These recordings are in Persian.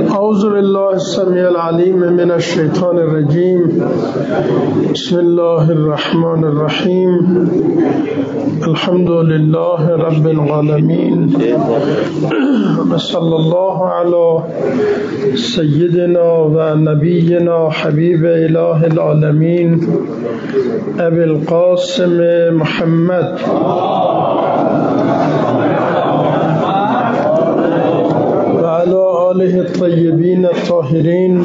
أعوذ بالله السميع العليم من الشيطان الرجيم. بسم الله الرحمن الرحيم. الحمد لله رب العالمين، وصلى الله على سيدنا ونبينا حبيب إله العالمين أبي القاسم محمد وعلى آله الطيبين الطاهرين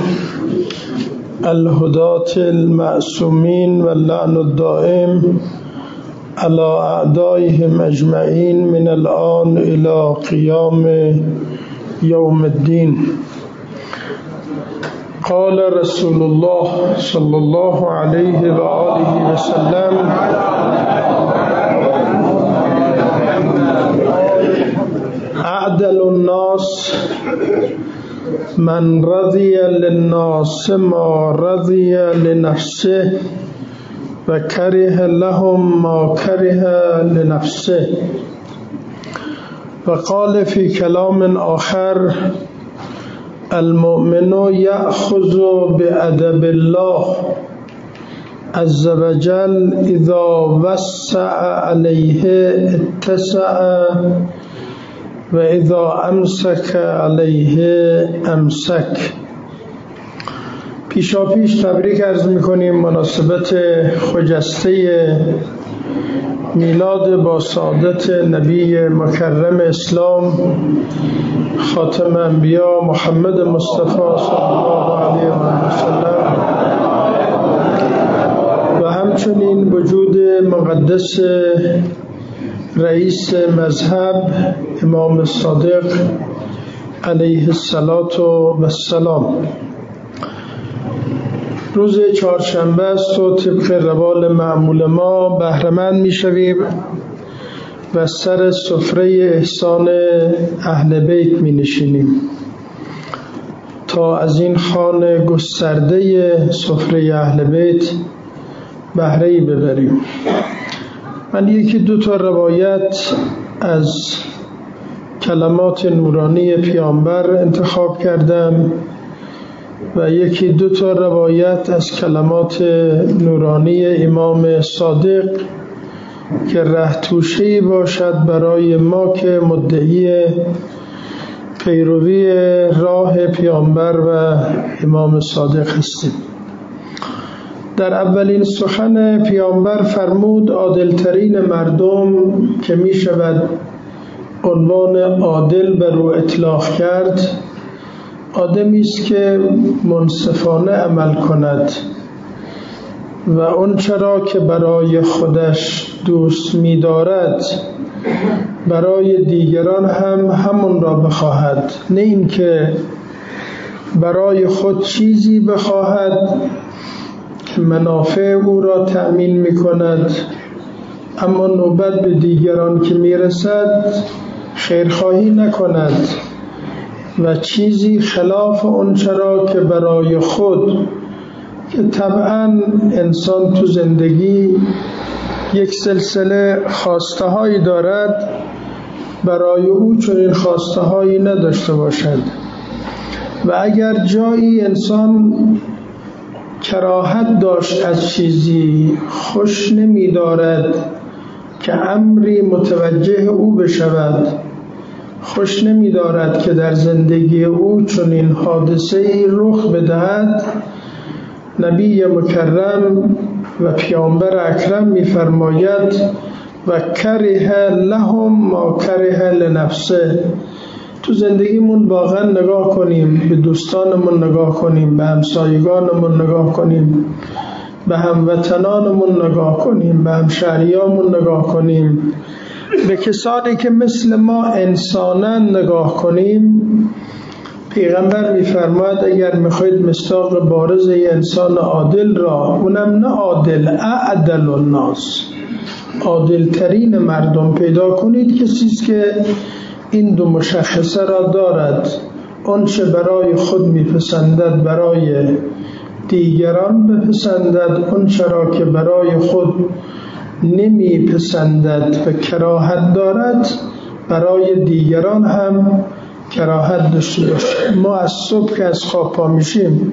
الهداة المعصومين واللعن الدائم على أعدائهم أجمعين من الآن إلى قيام يوم الدين. قال رسول الله صلى الله عليه وآله وسلم: أعدل الناس من رضي للناس ما رضي لنفسه وكره لهم ما كره لنفسه. وقال في كلام آخر: المؤمن يأخذ بأدب الله عز وجل إذا وسع عليه اتسع و اذا امسک علیه امسک. پیشاپیش تبریک عرض میکنیم مناسبت خجسته میلاد با سعادت نبی مکرم اسلام خاتم انبیا محمد مصطفی صلی الله علیه و سلم و همچنین وجود مقدس رئیس مذهب امام صادق علیه السلام. روز چهارشنبه است و طبق روال معمول ما بهره‌مند می‌شویم و سر سفره احسان اهل بیت می‌نشینیم تا از این خوان گسترده سفره اهل بیت بهره‌ای ببریم. من یکی دو تا روایت از کلمات نورانی پیامبر انتخاب کردم و یکی دو تا روایت از کلمات نورانی امام صادق که رهتوشه‌ای باشد برای ما که مدعی پیروی راه پیامبر و امام صادق هستیم. در اولین سخن پیامبر فرمود عادلترین مردم که می شود عنوان عادل بر او اطلاق کرد آدمی است که منصفانه عمل کند و اون چرا که برای خودش دوست می دارد برای دیگران هم همون را بخواهد، نه این که برای خود چیزی بخواهد که منافع او را تأمین می کند اما نوبت به دیگران که می رسد خیرخواهی نکند و چیزی خلاف اون چرا که برای خود، که طبعا انسان تو زندگی یک سلسله خواسته هایی دارد، برای او چنین خواسته هایی نداشته باشد و اگر جایی انسان کراهت داشت از چیزی، خوش نمی دارد که امری متوجه او بشود، خوش نمی دارد که در زندگی او چنین حادثه‌ای رخ بدهد، نبی مکرم و پیامبر اکرم می فرماید و کره لهم ما کره لنفسه. تو زندگیمون واقعا نگاه کنیم، به دوستانمون نگاه کنیم، به همسایگانمون نگاه کنیم، به هموطنانمون نگاه کنیم، به همشهریامون نگاه کنیم، به کسانی که مثل ما انسانا نگاه کنیم. پیغمبر می‌فرماید اگر می‌خواید مصداق بارز یه انسان عادل را، اونم نه عادل، اعدل الناس، عادل ترین مردم پیدا کنید، کسی است که این دو مشخصه را دارد، آنچه برای خود میپسندد برای دیگران بپسندد، آنچه را که برای خود نمیپسندد و کراهت دارد برای دیگران هم کراهت داشته باشیم. ما از صبح که از خواب پا میشیم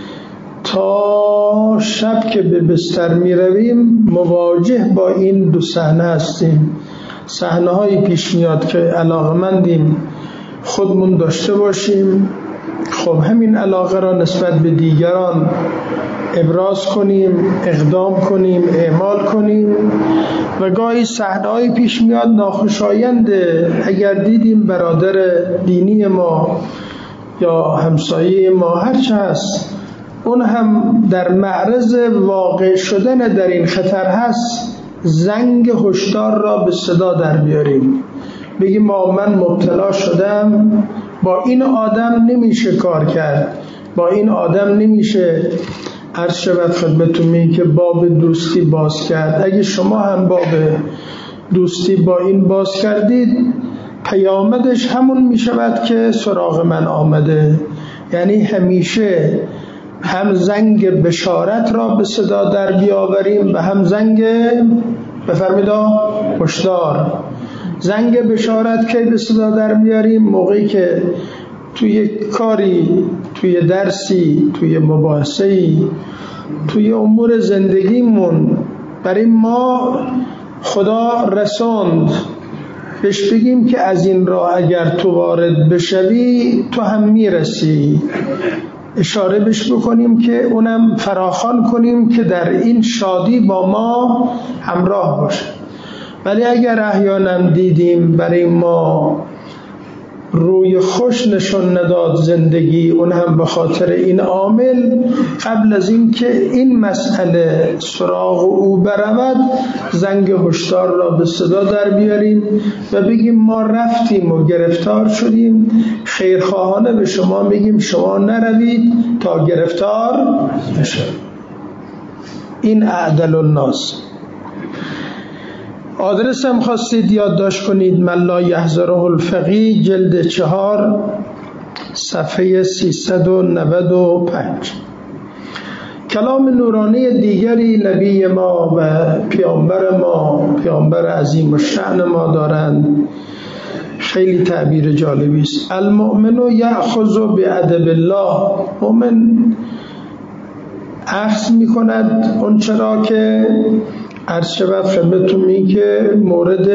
تا شب که به بستر می رویم مواجه با این دو صحنه هستیم. صحنه های پیش میاد که علاقمندیم خودمون داشته باشیم، خب همین علاقه را نسبت به دیگران ابراز کنیم، اقدام کنیم، اعمال کنیم. و گاهی صحنه‌ای پیش میاد ناخوشاینده، اگر دیدیم برادر دینی ما یا همسایه ما هرچه هست اون هم در معرض واقع شدن در این خطر هست، زنگ هشدار را به صدا در بیاریم، بگیم من مبتلا شدم، با این آدم نمیشه کار کرد، با این آدم نمیشه عرض شود خدمتون که باب دوستی باز کرد. اگه شما هم باب دوستی با این باز کردید پیامدش همون میشود که سراغ من آمده. یعنی همیشه هم زنگ بشارت را به صدا در بیاوریم و هم زنگ بفرمایید هشدار. زنگ بشارت که به صدا در بیاریم موقعی که توی کاری، توی درسی، توی مباحثه‌ای، توی امور زندگیمون برای ما خدا رساند، بهش بگیم که از این راه اگر تو وارد بشوی تو هم میرسی، اشاره بهش بکنیم که اونم فراخوان کنیم که در این شادی با ما همراه باشه. ولی اگر احیانا دیدیم برای ما روی خوش نشون نداد زندگی، اون هم به خاطر این عامل، قبل از این که این مسئله سراغ او برود زنگ هشدار را به صدا در بیاریم و بگیم ما رفتیم و گرفتار شدیم، خیرخواهانه به شما میگیم شما نروید تا گرفتار نشوید. این اعدل الناس. آدرس هم خواستید یادداشت کنید، من لا یحضره الفقیه، جلد 4 صفحه 395. کلام نورانی دیگری نبی ما و پیامبر ما، پیامبر عظیم الشأن ما دارند، خیلی تعبیر جالبی است. المؤمن یأخذ بأدب الله، مؤمن اخذ می کند اون چرا که عرض شود خدمتون این که مورد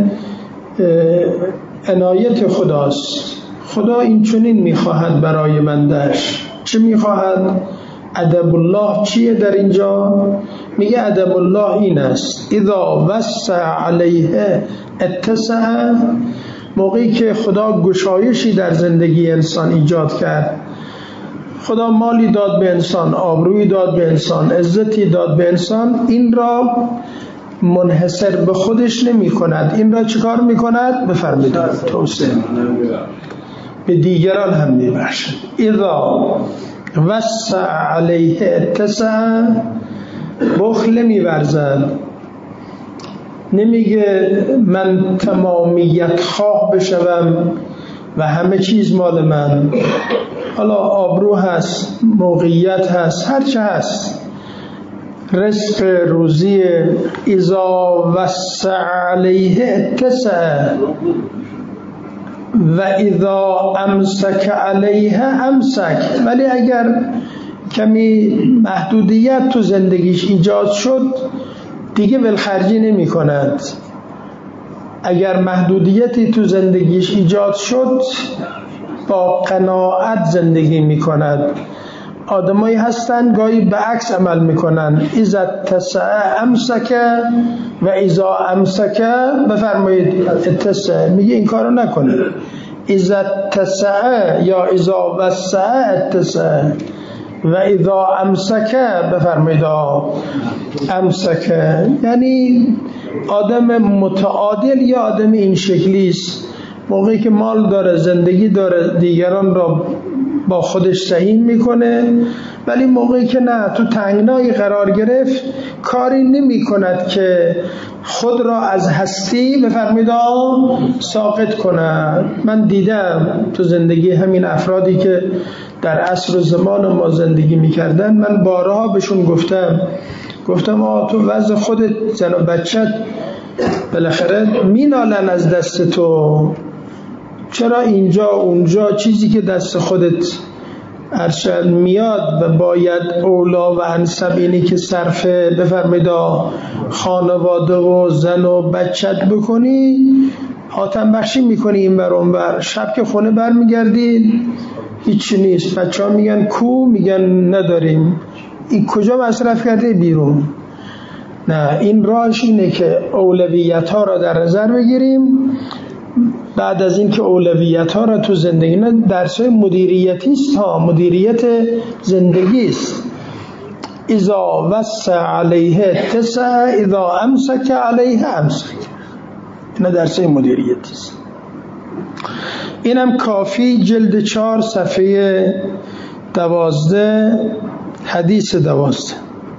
عنایت خداست. خدا این چنین میخواهد برای بندش. چه میخواهد؟ ادب الله چیه در اینجا؟ میگه ادب الله این است اذا وسع علیه اتسع، موقعی که خدا گشایشی در زندگی انسان ایجاد کرد، خدا مالی داد به انسان، آبرویی داد به انسان، عزتی داد به انسان، این را منحصر به خودش نمی کند، این را چیکار می کند؟ بفرمایید توسعه به دیگران هم می بخشد. اذا وسع علیه اتسع، بخل می ورزد، نمیگه من تمامیت خواه بشوم و همه چیز مال من، حالا آبرو هست، موقعیت هست، هرچه هست، رزق روزی. اذا وسع علیه اتسع و اذا امسک علیه امسک. ولی اگر کمی محدودیت تو زندگیش ایجاد شد دیگه ولخرجی نمی کند. اگر محدودیتی تو زندگیش ایجاد شد با قناعت زندگی می کند. آدمایی هستن گاهی به عکس عمل می کنن، اذا اتسع امسک و اذا امسک بفرمایید اتسع، میگه این کارو نکنه. اذا اتسع یا اذا وسع اتسع و اذا امسک بفرمایید امسک. یعنی آدم متعادل یا آدم این شکلی است، موقعی که مال داره، زندگی داره، دیگران را با خودش سهیم میکنه، ولی موقعی که نه تو تنگنایی قرار گرفت کاری نمی کند که خود را از هستی بفرمایید ساقط کند. من دیدم تو زندگی همین افرادی که در عصر و زمان ما زندگی میکردن، من بارها بهشون گفتم تو وضع خودت، زن و بچت بالاخره مینالن از دست تو، چرا اینجا اونجا چیزی که دست خودت ارشد میاد و باید اولا و انسب اینی که صرف بفرمایید خانواده و زن و بچت بکنی، حاتم بخشی میکنی این بر اون بر، شب که خونه برمیگردی هیچی نیست، بچه ها میگن کو، میگن نداریم، این کجا مصرف کرده؟ بیرون. نه، این راهش اینه که اولویت ها را در نظر بگیریم. بعد از این که اولویت ها را تو زندگی، نه درس های مدیریتی است ها، مدیریت زندگی است. اذا وسع علیه تسع اذا امسک علیه امسک، نه درس های مدیریتی است. اینم کافی، جلد 4 صفحه 12 حدیث 12.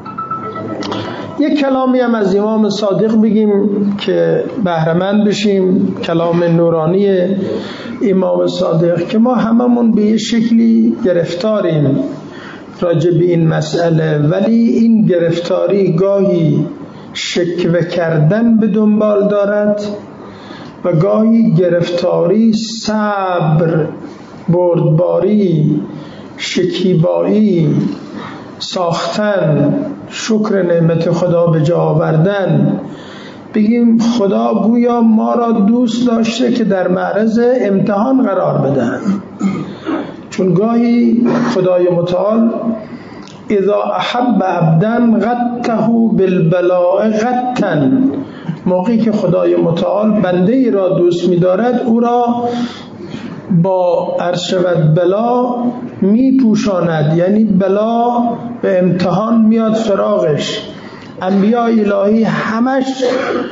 یک کلامی هم از امام صادق بگیم که بهره‌مند بشیم، کلام نورانی امام صادق که ما هممون به یه شکلی گرفتاریم راجع به این مسئله، ولی این گرفتاری گاهی شکوه کردن به دنبال دارد و گاهی گرفتاری صبر، بردباری، شکیبایی، ساختن، شکر نعمت خدا به جا آوردن. بگیم خدا گویا ما را دوست داشته که در معرض امتحان قرار بدن، چون گاهی خدای متعال اذا احب عبدا غته بالبلاء غتا، موقعی که خدای متعال بنده ای را دوست می دارد او را با عرشبت بلا می پوشاند، یعنی بلا به امتحان میاد فراغش. انبیاء الهی همش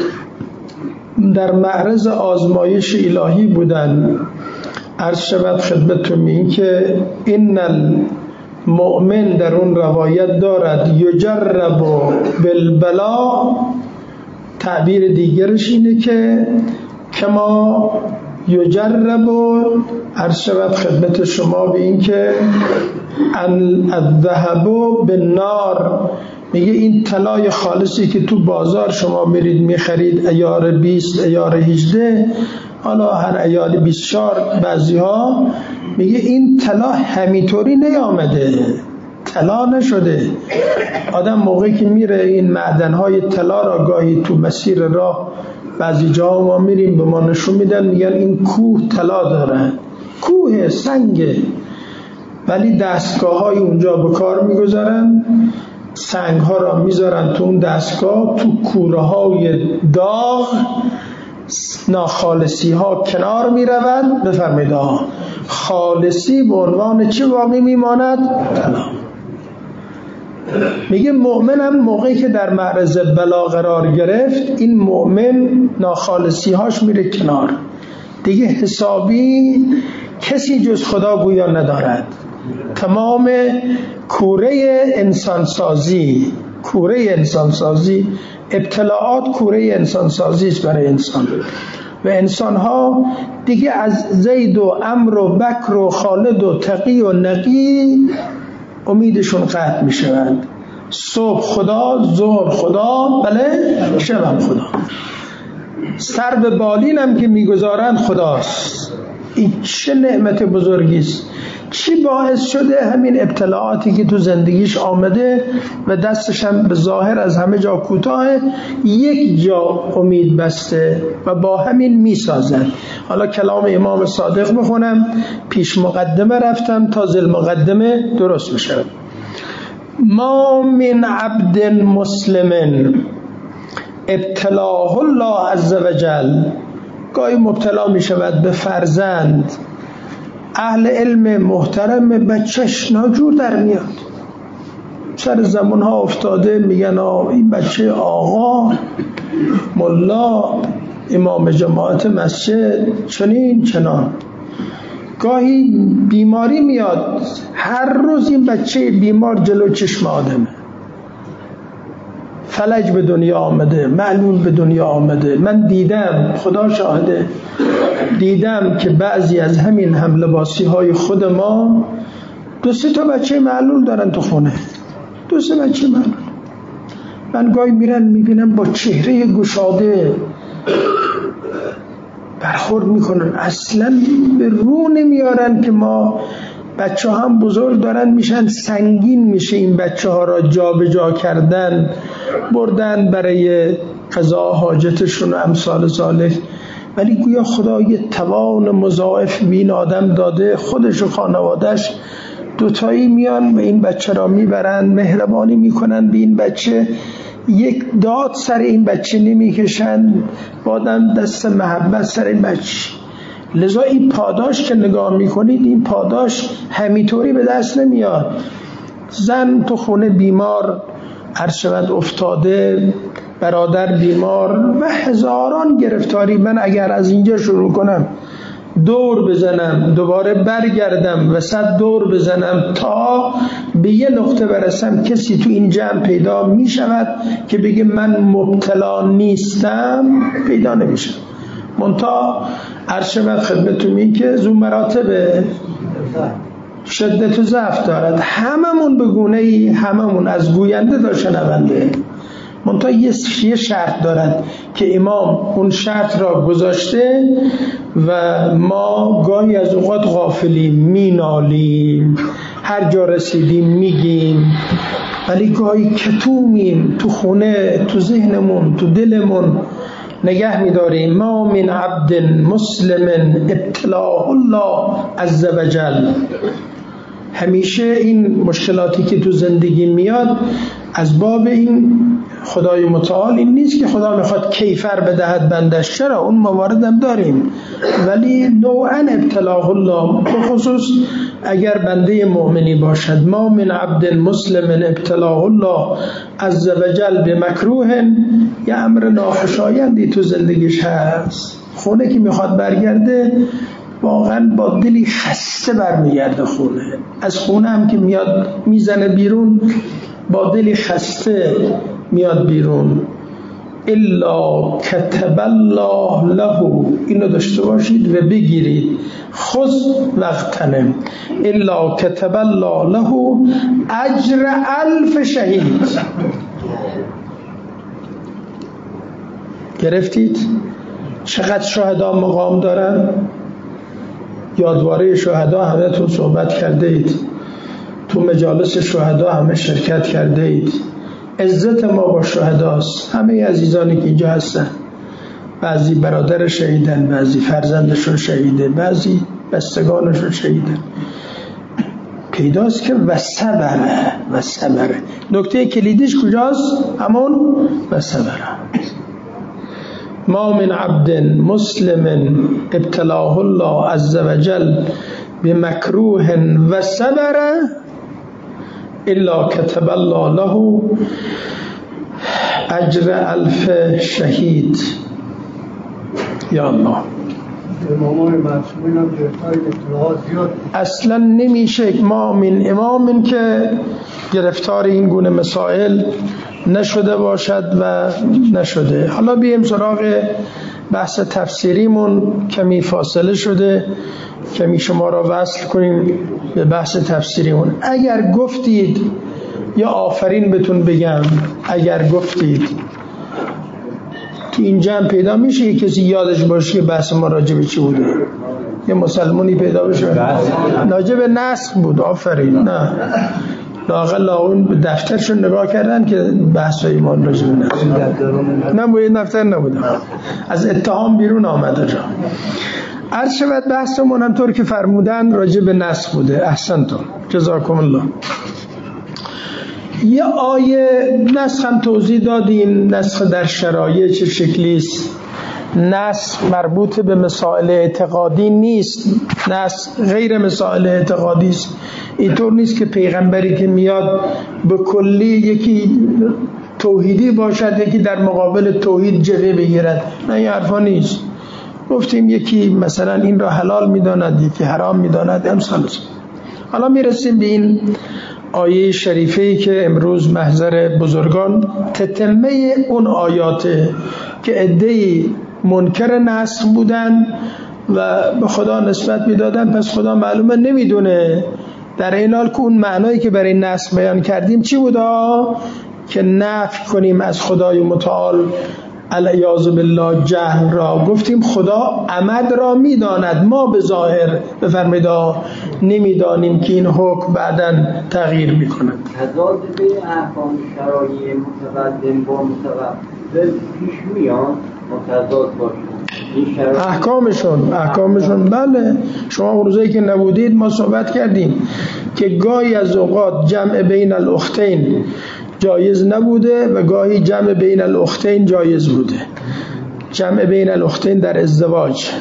در معرض آزمایش الهی بودن. عرض شود خدمتتون این که این المؤمن در اون روایت دارد یجرب بالبلا، تعبیر دیگرش اینه که کما یجرب، عرض شود خدمت شما به این که الذهب بالنار، میگه این طلای خالصی که تو بازار شما میرید میخرید ایار 20 ایار 18 حالا هر ایار 24 بعضی ها، میگه این طلا همینطوری نیامده، طلا نشده. آدم موقعی که میره این معدنهای طلا را گاهی تو مسیر راه بعضی جاها ما میریم به ما نشون میدن، میگن این کوه طلا داره، کوه سنگه، ولی دستگاه های اونجا به کار میگذارن، سنگ ها را میذارن تو اون دستگاه، تو کوره های داغ ناخالصی ها کنار میروند. بفرمایید خالصی به عنوان چه باقی میماند؟ طلا. میگه مؤمن هم موقعی که در معرض بلا قرار گرفت، این مؤمن ناخالصی هاش میره کنار، دیگه حسابی کسی جز خدا گویا ندارد. تمام کوره انسانسازی، ابتلاعات کوره انسانسازی است برای انسان، و انسانها دیگه از زید و عمر و بکر و خالد و تقی و نقی امیدشون قطع می شوند. صبح خدا، ظهر خدا، بله شبم خدا. سر به بالین هم که میگذارند خداست. این چه نعمت بزرگی است. چی باعث شده؟ همین ابتلاعاتی که تو زندگیش آمده و دستش هم به ظاهر از همه جا کوتاه، یک جا امید بسته و با همین میسازن. حالا کلام امام صادق بخونم، پیش مقدمه رفتم تا ذل مقدمه درست بشه. ما من عبد مسلم ابتلاه الله عز وجل، گاهی مبتلا می شود به فرزند، اهل علم محترم، بچهش ناجور در میاد، سر زمان ها افتاده، میگن این بچه آقا ملا امام جماعت مسجد چنین چنان. گاهی بیماری میاد، هر روز این بچه بیمار جلو چشم آدمه، فلج به دنیا آمده، معلول به دنیا آمده. من دیدم، خدا شاهده، دیدم که بعضی از همین هملباسی های خود ما 2-3 تا بچه معلول دارن تو خونه، 2-3 بچه معلول. من گاهی میرن میبینم با چهره گشاده، برخورد میکنن، اصلا به رو نمیارن که ما بچه هم بزرگ دارن میشن، سنگین میشه این بچه ها را جا به جا کردن، بردن برای قضا حاجتشون و امثال ذالک. ولی گویا خدا یه توان مضاعف به این آدم داده، خودش و خانوادهش دوتایی میان و این بچه را میبرن، مهربانی میکنن به این بچه، یک داد سر این بچه نمیکشن، بادن دست محبت سر این بچه. لذا این پاداش که نگاه میکنید، این پاداش همینطوری به دست نمیاد. زن تو خونه بیمار، عرشبت افتاده، برادر بیمار و هزاران گرفتاری. من اگر از اینجا شروع کنم دور بزنم، دوباره برگردم و 100 دور بزنم تا به یه نقطه برسم، کسی تو این جمع پیدا می شود که بگه من مبتلا نیستم؟ پیدا نمیشه. منتها عرشبت خدمتون این که زو مراتب شدت و ضعف دارد، هممون به گونه‌ای، هممون از گوینده تا شنونده. منتها یه شرط دارد که امام اون شرط را گذاشته و ما گاهی از اوقات غافلیم، مینالیم، هر جا رسیدیم میگیم، ولی گاهی کتومیم، تو خونه، تو ذهنمون، تو دلمون نگه می‌داریم. ما من عبد مسلم ابتلاه الله عز وجل. همیشه این مشکلاتی که تو زندگی میاد از باب این خدای متعال این نیست که خدا میخواد کیفر بدهد بندش، چرا اون موارد هم داریم، ولی نوعا ابتلاه الله، بخصوص اگر بنده مؤمنی باشد. ما من عبد مسلم ابتلاه الله عز وجل بمکروه، یه امر ناخوشایندی تو زندگیش هست، خونه که میخواد برگرده واقعا با دلی خسته برمیگرده خونه، از خونه هم که میاد میزنه بیرون با دلی خسته میاد بیرون. الا کتب الله له، اینو داشته باشید و بگیرید، خذ وقتنم، الا کتب الله له اجر 1000 شهید. گرفتید چقدر شهدا مقام دارن؟ یادواره شهدا همه تو صحبت کرده اید، تو مجالس شهدا همه شرکت کرده اید. عزت ما با شهداست. همه عزیزانی که اینجا هستن، بعضی برادر شهیدن، بعضی فرزندشون شهیده، بعضی بستگانشون شهیدن. پیداست که و صبره. نکته کلیدیش کجاست؟ همون و صبره. ما من عبد مسلم ابتلاه الله عز وجل بمکروه و صبر الا کتب الله له اجر 1000 شهید. یا الله. اصلا نمیشه ما من امام که گرفتار این گونه مسائل نشده باشد و نشده. حالا بیایم سراغ بحث تفسیریمون، کمی فاصله شده، کمی شما را وصل کنیم به بحث تفسیریمون. اگر گفتید یا آفرین بهتون بگم، اگر گفتید تو این جمع پیدا میشه یه کسی یادش باشه که بحث ما راجع به چی بوده؟ یه مسلمانی پیدا بشه راجع به نسخ بود. آفرین. نه لااقل اون دفترشون نگاه کردن که بحث ایمان راجع به نسخ. نه باید دفتر نبودم، از اتهام بیرون آمده جا. عرض شود بحثمون هم طور که فرمودن راجع به نسخ بوده. احسنتون، جزاکم الله. یه آیه نسخ هم توضیح دادیم، نسخ در شرایع چه شکلی است. نسخ مربوط به مسائل اعتقادی نیست، نسخ غیر مسائل اعتقادی است. اینطور نیست که پیغمبری که میاد به کلی یکی توحیدی باشد یکی در مقابل توحید جلوه بگیرد، نه این حرفا نیست. گفتیم یکی مثلا این را حلال میداند یکی حرام میداند، امثال. حالا میرسیم به این آیه شریفه‌ای که امروز محضر بزرگان تتمه اون آیاته که عده‌ای منکر نسخ بودن و به خدا نسبت میدادن، پس خدا معلومه نمیدونه. در این حال که اون معنایی که برای نسخ بیان کردیم چی بودا؟ که نفی کنیم از خدای متعال الیاذ بالله جهل را. گفتیم خدا عمد را میداند، ما به ظاهر بفرمایید نمیدانیم که این حکم بعداً تغییر میکند. تضاد بین احکام شرعی متقدم با متقدم پیش میاد، متضاد باشه احکامشون بله. شما اون روزایی که نبودید ما صحبت کردیم که گاهی از اوقات جمع بین الاختین جایز نبوده و گاهی جمع بین الاختین جایز بوده. جمع بین الاختین در ازدواج.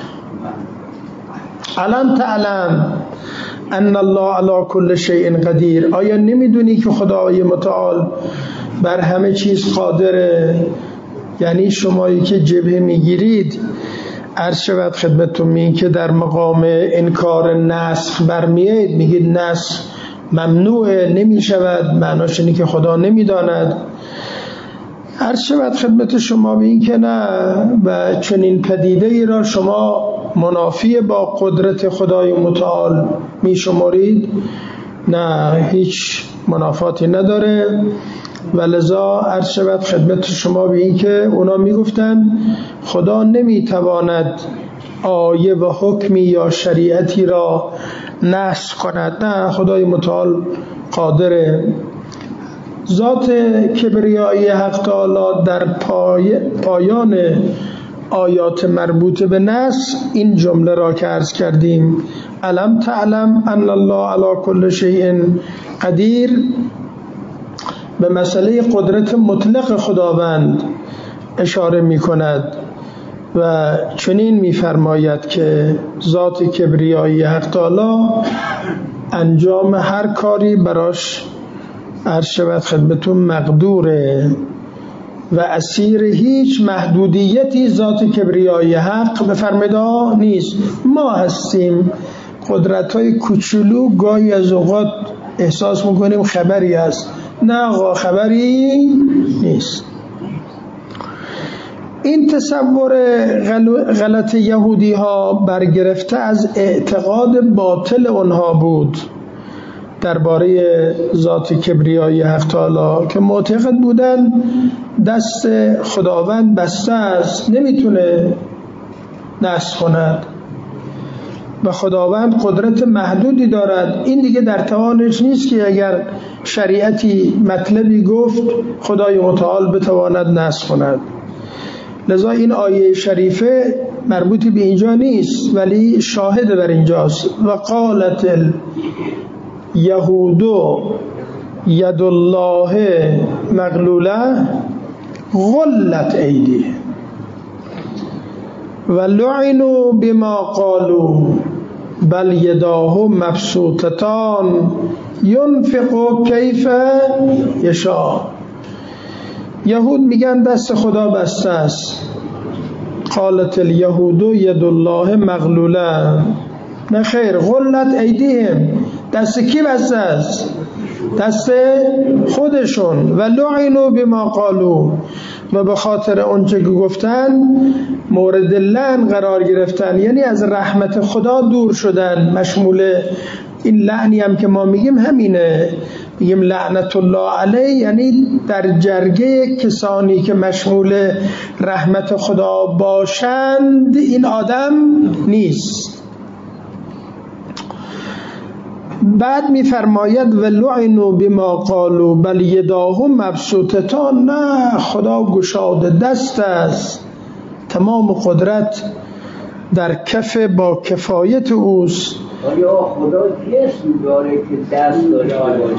الان تعلم ان الله علی کل شیء قدیر. آیا نمیدونی که خدای متعال بر همه چیز قادره؟ یعنی شمایی که جبهه میگیرید، عرض شود خدمتتون این که در مقام انکار نسخ برمیایید، میگید نسخ ممنوعه، نمی شود، معناش اینه که خدا نمیداند. عرض شود خدمت شما به این که نه، و چنین پدیده ای را شما منافی با قدرت خدای متعال می شمارید؟ نه، هیچ منافاتی نداره. و لذا عرض شود خدمت شما به این که اونا می گفتن خدا نمی تواند آیه و حکمی یا شریعتی را نسخ کند. نه، خدای متعال قادره. ذات کبریایی حق تعالی در پایان آیات مربوط به نسخ این جمله را که عرض کردیم، الم تعلم ان الله علی کل شیء قدیر، به مسئله قدرت مطلق خداوند اشاره می کند و چنین می فرماید که ذات کبریایی حق تعالی انجام هر کاری براش عرض شود خدمتون مقدوره و اسیر هیچ محدودیتی ذات کبریایی حق بفرمایید نیست. ما هستیم قدرت‌های کوچولو گاهی از اوقات احساس میکنیم خبری هست. نه آقا، خبری نیست. این تصور غلط یهودی ها برگرفته از اعتقاد باطل اونها بود درباره ذات کبریایی حق تعالی که معتقد بودن دست خداوند بسته است، نمیتونه نسخ کند و خداوند قدرت محدودی دارد. این دیگه در توانش نیست که اگر شریعتی مطلبی گفت خدای متعال بتواند نسخ کند. لذا این آیه شریفه مربوطی به اینجا نیست ولی شاهد بر اینجاست. و قالت الیهود ید الله مغلوله غلت ایدیه و لعنوا بما قالوا بل یداه مبسوطتان ينفق کیف یشاء. یهود میگن دست خدا بسته است. قالت الیهود ید الله مغلوله. نه خیر، غلت ایدیهم. دست کی بسته است؟ دست خودشون. و لعنوا بما قالوا، و به خاطر اونچه که گفتن مورد لعن قرار گرفتن، یعنی از رحمت خدا دور شدن. مشمول این لعنی هم که ما میگیم همینه، میگیم لعنت الله علیه، یعنی در جرگه کسانی که مشمول رحمت خدا باشند این آدم نیست. بعد میفرماید و لعنوا بما قالوا بل یداه مبسوطتان. نه، خدا گشاده دست است، تمام قدرت در کف با کفایت اوست. آیا خدا جسم داره که دست داره؟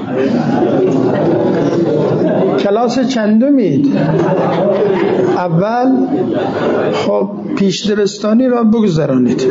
کلاس چندمید؟ اول خب پیش درستانی را بگذرانید.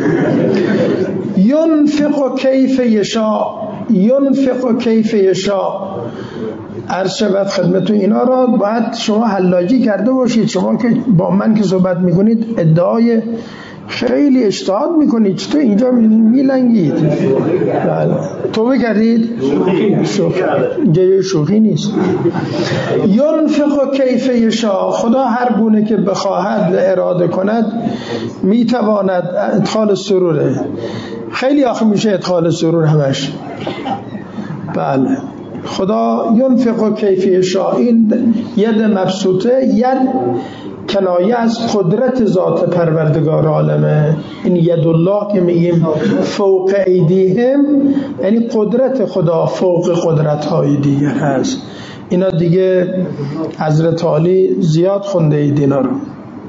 ینفق کیف یشاء، ینفق کیف یشاء. عرض شود خدمتون اینا را باید شما حلاجی کرده باشید. شما که با من که صحبت میکنید ادعای خیلی اجتهاد میکنید، چطور اینجا میلنگید؟ توبه کردید؟ اینجا شوخی نیست. ینفق کیف یشاء، خدا هر گونه که بخواهد و اراده کند میتواند. ادخال سروره خیلی آخه میشه ادخال سرور همش. بله، خدا ینفق کیف یشاء. این ید مبسوطه، ید کنایه از قدرت ذات پروردگار عالمه. این یدالله که میگیم فوق ایدیهم، یعنی قدرت خدا فوق قدرت‌های دیگر هست. اینا دیگه حضرت علی زیاد خونده اید اینا رو.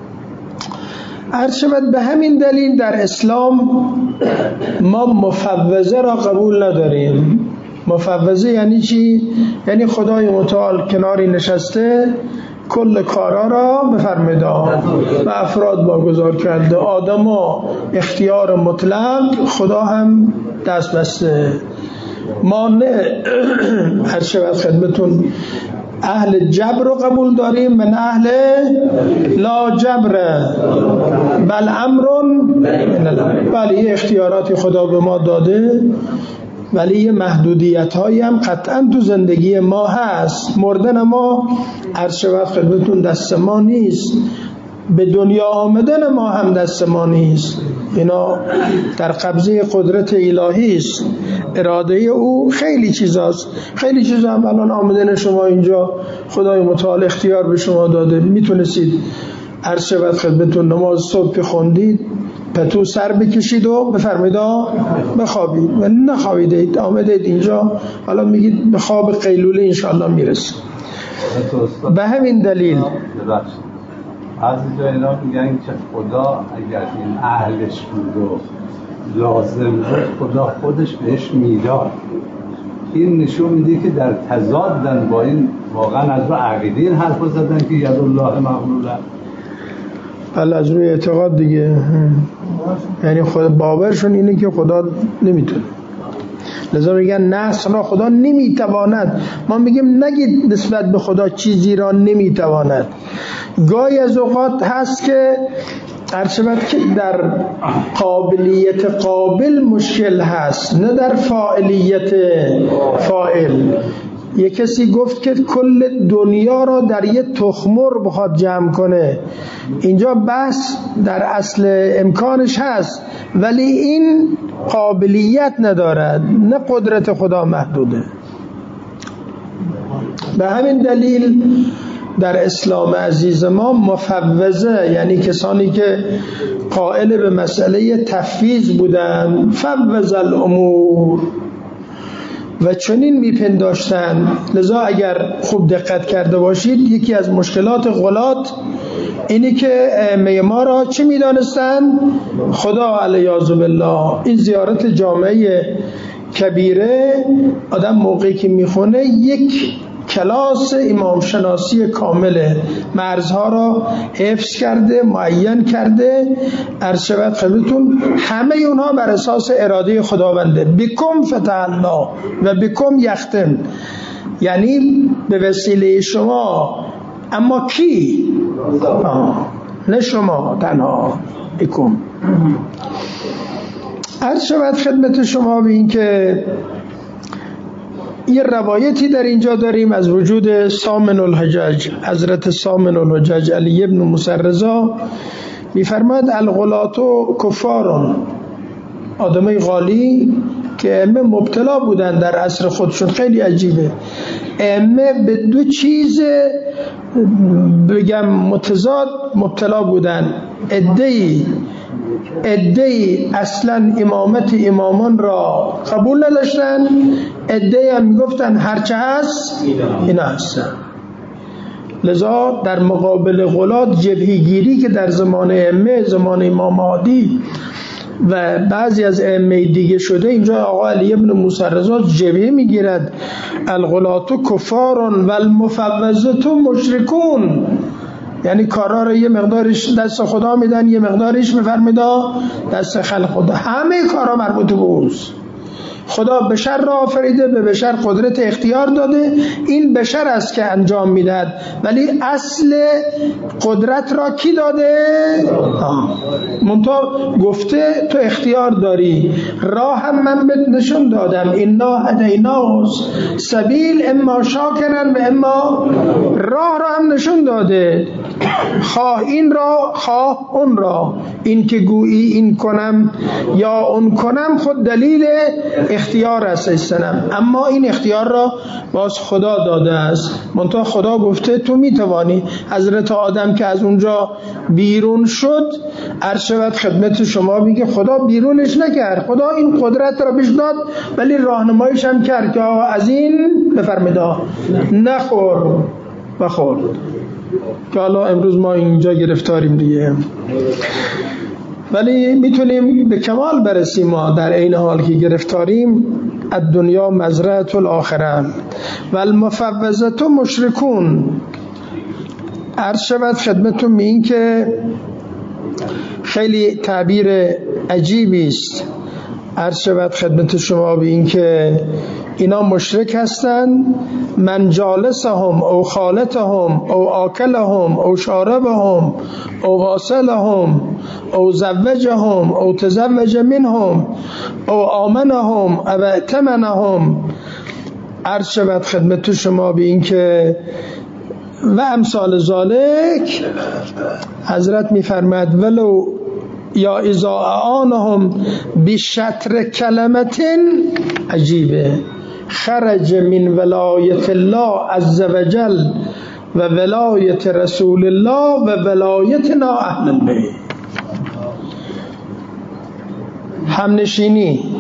عرشبت به همین دلیل در اسلام ما مفوضه را قبول نداریم. مفوضه یعنی چی؟ یعنی خدای متعال کناری نشسته کل کارا را بفرمایید و افراد واگذار کرده. آدما اختیار مطلق، خدا هم دست بسته. ما نه عرشبت خدمتون اهل جبر رو قبول داریم، من اهل لا جبر بل امرون. بله یه اختیاراتی خدا به ما داده، ولی یه محدودیت هایی هم قطعا تو زندگی ما هست. مردن ما عرشبت خدمتون دست ما نیست، به دنیا آمدن ما هم دست ما نیست. اینا در قبضه قدرت الهی است، اراده او. خیلی چیزاست، خیلی چیزا هم الان آمدن شما اینجا خدای متعال اختیار به شما داده. میتونستید عرشبت خدمتون نماز صبح خوندید پتو سر بکشید و بفرمایید بخوابید و نخوابیدید، آمدید اینجا حالا میگید به خواب قیلوله انشاءالله میرسید. به همین دلیل از جای اینا میگن که خدا اگر این اهلش بود و لازم بود خدا خودش بهش میداد. این نشون میده که در تضادن با این، واقعا از رو عقیده این حرف زدن که یدالله مغلوله. بله از روی اعتقاد دیگه، یعنی خود باورشون اینه که خدا نمیتونه. لذا میگن نصر را خدا نمیتواند. ما میگیم نگید نسبت به خدا چیزی را نمیتواند. گاهی از اوقات هست که عرشبت که در قابلیت قابل مشکل هست، نه در فاعلیت فاعل. یک کسی گفت که کل دنیا را در یه تخمر بخواد جمع کنه، اینجا بحث در اصل امکانش هست، ولی این قابلیت ندارد، نه قدرت خدا محدوده. به همین دلیل در اسلام عزیز ما مفوضه، یعنی کسانی که قائل به مسئله تفویض بودن، فوض الامور و چنین میپنداشتن. لذا اگر خوب دقت کرده باشید یکی از مشکلات غلات اینی که ائمه ما را چی میدانستن؟ خدا علیاذ بالله. این زیارت جامعه کبیره آدم موقعی که میخونه یک کلاس امام شناسی کامله، مرزها را حفظ کرده، معین کرده. عرشبت خدمتون همه اونها بر اساس اراده خداونده. بکم فتح الله و بکم یختم، یعنی به وسیله شما. اما کی؟ نه شما تنها، بکم. عرشبت خدمت شما به این که یه روایتی در اینجا داریم از وجود سامن الحجاج، حضرت سامن الحجاج علی ابن موسی رضا میفرماد الغلاتو کفارون، آدمای غالی که ائمه مبتلا بودن در عصر خودشون. خیلی عجیبه، ائمه به دو چیز بگم متضاد مبتلا بودن. عده‌ای اصلا امامت امامان را قبول نداشتن، عده‌ای هم میگفتن هرچه هست اینا هستن. لذا در مقابل غلات جبهه‌گیری که در زمان ائمه، زمان امام هادی و بعضی از ائمه دیگه شده، اینجا آقا علی ابن موسی رضا جبهه میگیرد الغلات کفارون و المفوضات مشرکون، یعنی کارا رو یه مقدارش دست خدا میدن، یه مقدارش میفرمیدا دست خلق خدا. همه کارا مربوط به اوست. خدا بشر را آفریده، به بشر قدرت اختیار داده، این بشر است که انجام میدهد، ولی اصل قدرت را کی داده؟ منتها گفته تو اختیار داری، راه هم من بهت نشون دادم، انا هدیناه سبیل اما شاکرا و اما، راه را هم نشون داده، خواه این را خواه اون را. این که گویی این کنم یا اون کنم خود دلیل اختیار است ایستنم، اما این اختیار را باز خدا داده است. منتها خدا گفته تو میتوانی. حضرت آدم که از اونجا بیرون شد، عرض شود خدمت شما میگه خدا بیرونش نکرد، خدا این قدرت را بهش داد ولی راهنماییش هم کرد که از این بفرمایید نخور و خورد، که حالا امروز ما اینجا گرفتاریم دیگه. ولی میتونیم به کمال برسیم ما در این حال که گرفتاریم. الدنیا مزرعة الاخره و المفوضة مشرکون. عرض شود خدمتون این که خیلی تعبیر عجیبی است. عرض شود خدمت شما به این که اینا مشرک هستند. من جالسهم او خالتهم او آکلهم او شاربهم او واصلهم او زوجهم او تزوج منهم او آمنهم او ائتمنهم. عرض شود خدمت شما به این که و امثال ذالک. حضرت می‌فرماید ولو یا اذا اعانهم بشطر کلمت عجیبه خرج من ولایت الله عز وجل و ولایت رسول الله و ولایتنا اهل البیت. همنشینی،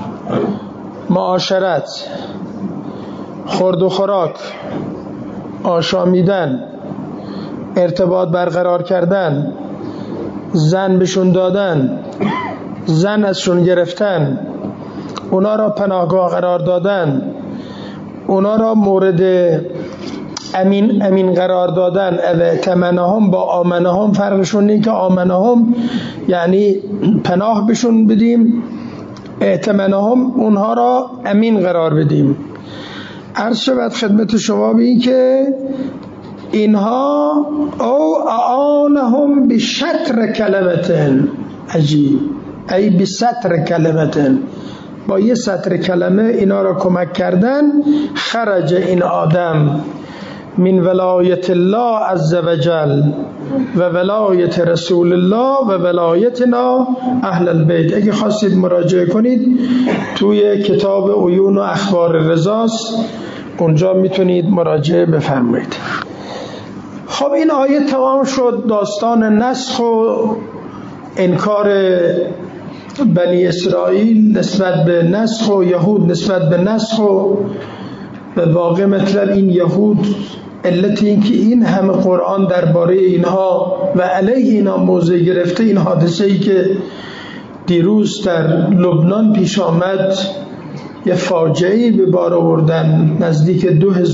معاشرت، خورد و خوراک، آشامیدن، ارتباط برقرار کردن، زن بهشون دادن، زن ازشون گرفتن، اونا را پناهگاه قرار دادن، اونا را مورد امین قرار دادن. ائتمنهم با آمنهم فرقشون اینه که آمنهم یعنی پناه بهشون بدیم، ائتمنهم اونها را امین قرار بدیم. عرض شود خدمت شما بین که اینها او اعانهم بشطر کلمتن عجیب ای بسطر کلمتن، با یه سطر کلمه اینا را کمک کردن. خرج این آدم من ولایت الله عز وجل و ولایت رسول الله و ولایتنا اهل البیت. اگه خواستید مراجعه کنید توی کتاب عیون و اخبار رضاست، اونجا میتونید مراجعه بفرمایید. خب این آیه تمام شد. داستان نسخ و انکار بنی اسرائیل نسبت به نسخ و یهود نسبت به نسخ و به واقع مطلب این یهود علت این که این همه قرآن درباره اینها و علیه اینا موضع گرفته. این حادثه‌ای که دیروز در لبنان پیش آمد، یه فاجعه‌ای به بار آوردن، نزدیک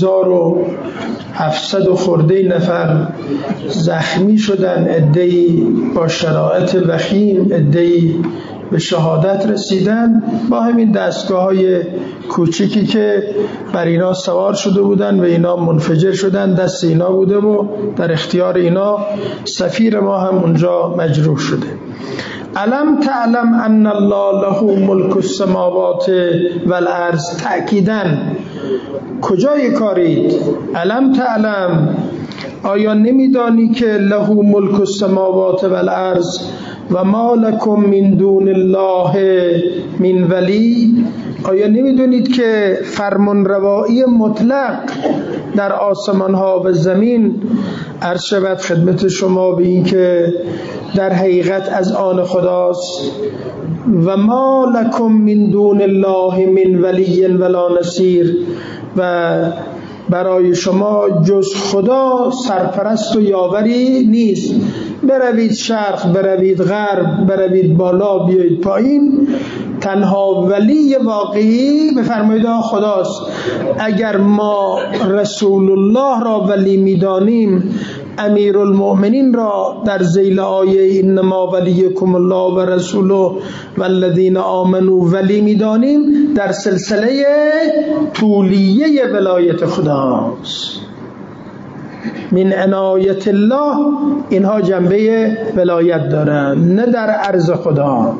2700 خورده نفر زخمی شدن، عده‌ای با شرایط وخیم، عده‌ای به شهادت رسیدن با همین دستگاه‌های کوچیکی که بر اینا سوار شده بودن و اینا منفجر شدن، دست اینا بوده و در اختیار اینا. سفیر ما هم اونجا مجروح شده. الم تعلم ان الله له ملک السماوات والارض. تأکیداً کجای کارید؟ الم تعلم، آیا نمیدانی که له ملک السماوات والارض و ما لکم من دون الله من ولی؟ آیا نمیدونید که فرمانروایی مطلق در آسمان ها و زمین عرض شود خدمت شما به این که در حقیقت از آن خداست. و ما لکم من دون الله من ولی ولا نصیر، و برای شما جز خدا سرپرست و یاوری نیست. بروید شرق، بروید غرب، بروید بالا، بیایید پایین، تنها ولی واقعی بفرمایید خداست. اگر ما رسول الله را ولی میدانیم، امیر المؤمنین را در ذیل آیه انما ولیکم الله و رسوله والذین آمنوا ولی میدانیم، در سلسله طولیه ولایت خداست. من عنایت الله اینها جنبه ولایت دارن، نه در عرض خدا.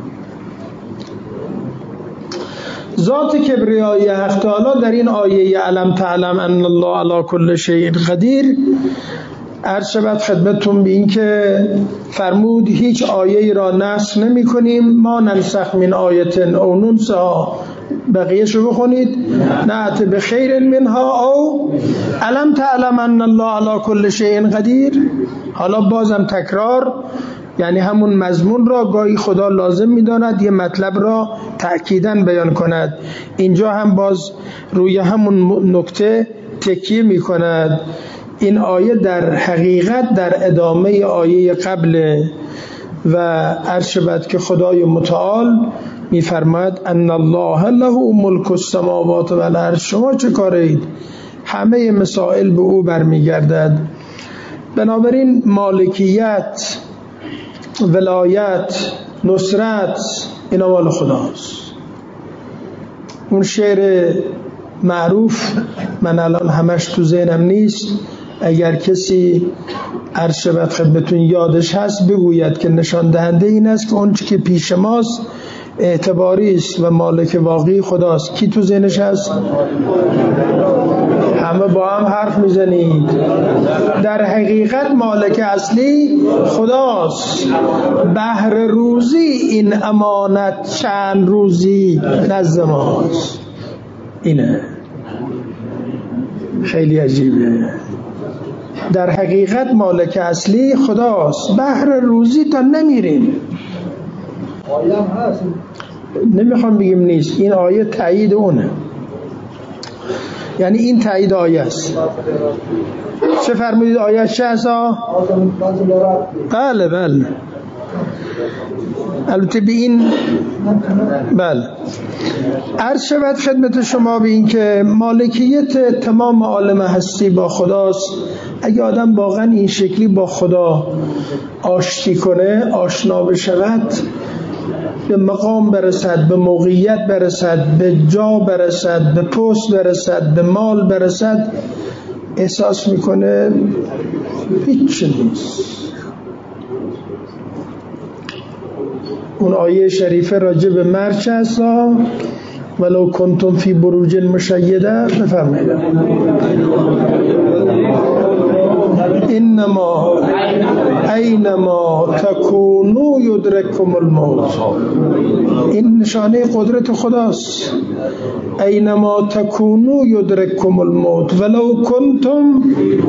ذات کبریای حق تعالی در این آیه علم تعلم ان الله علی کل شیء قدیر عرض شود خدمتتون به این که فرمود هیچ آیه را نسخ نمی کنیم، ما ننسخ من آیت او ننسها، بقیه‌شو بخونید، نأت بخیر منها او الم تعلم ان الله علی کل شیء قدیر. حالا بازم تکرار، یعنی همون مضمون را گاهی خدا لازم می‌داند یه مطلب را تأکیداً بیان کند. اینجا هم باز روی همون نکته تکیه می‌کند. این آیه در حقیقت در ادامه آیه قبل و عرض شود که خدای متعال می‌فرماید ان الله له ملک السماوات و الارض. شما چه کارید؟ همه مسائل به او برمیگردد. بنابراین مالکیت، ولایت، نصرت، اینا مال خداست. اون شعر معروف من الان همش تو ذهنم نیست، اگر کسی عرض شود خدمتون یادش هست بگوید که نشان دهنده این است که اون چی که پیش ماست اعتباری است و مالک واقعی خداست. کی تو ذهنش هست؟ همه با هم حرف میزنید. در حقیقت مالک اصلی خداست. بهر روزی این امانت چند روزی نزد ماست. اینه خیلی عجیبه. در حقیقت مالک اصلی خداست. بهر روزی تا نمیریم. نمیخوام بگیم نیست، این آیه تایید اونه، یعنی این تایید آیه است. چه فرمودید آیه چه هست؟ بله بله البته به این بله عرض شود خدمت شما به این که مالکیت تمام عالم هستی با خداست. اگه آدم واقعا این شکلی با خدا آشتی کنه، آشنا بشود، به مقام برسد، به موقعیت برسد، به جا برسد، به پست برسد، به مال برسد، احساس میکنه هیچ نیست. اون آیه شریفه راجع به مرچ هست، ولو کنتم فی بروج مشیده، بفرمایید انما اینما تکونوا یدرککم الموت. این نشانه قدرت خداست. اینما تکونوا یدرککم الموت ولو کنتم.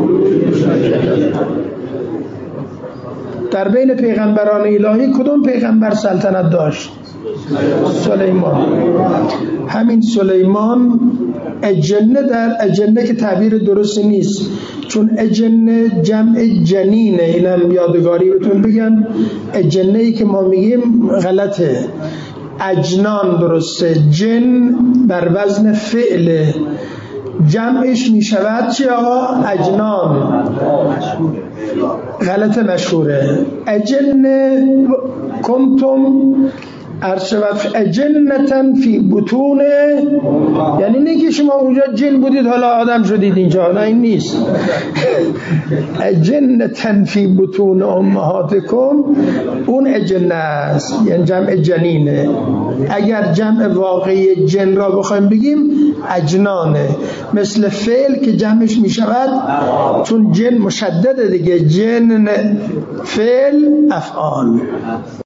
در بین پیغمبران الهی کدوم پیغمبر سلطنت داشت؟ سلیمان. همین سلیمان اجنه، در اجنه که تعبیر درست نیست، چون اجنه جمع جنینه، اینم یادگاری بهتون بگم. اجنه‌ای که ما میگیم غلطه، اجنان درسته. جن بر وزن فعل، جمعش میشود چی آقا؟ اجنان. غلط مشهوره. اجنه کنتم ارشبت اجنتن فی بطونه، یعنی نه که شما اونجا جن بودید حالا آدم شدید اینجا، نه این نیست. اجنتن فی بطون امهاتکم، اون اجنه است، یعنی جمع جنینه. اگر جمع واقعی جن را بخوایم بگیم اجنانه، مثل فعل که جمعش می شود، چون جن مشدده دیگه، جن فعل افعال.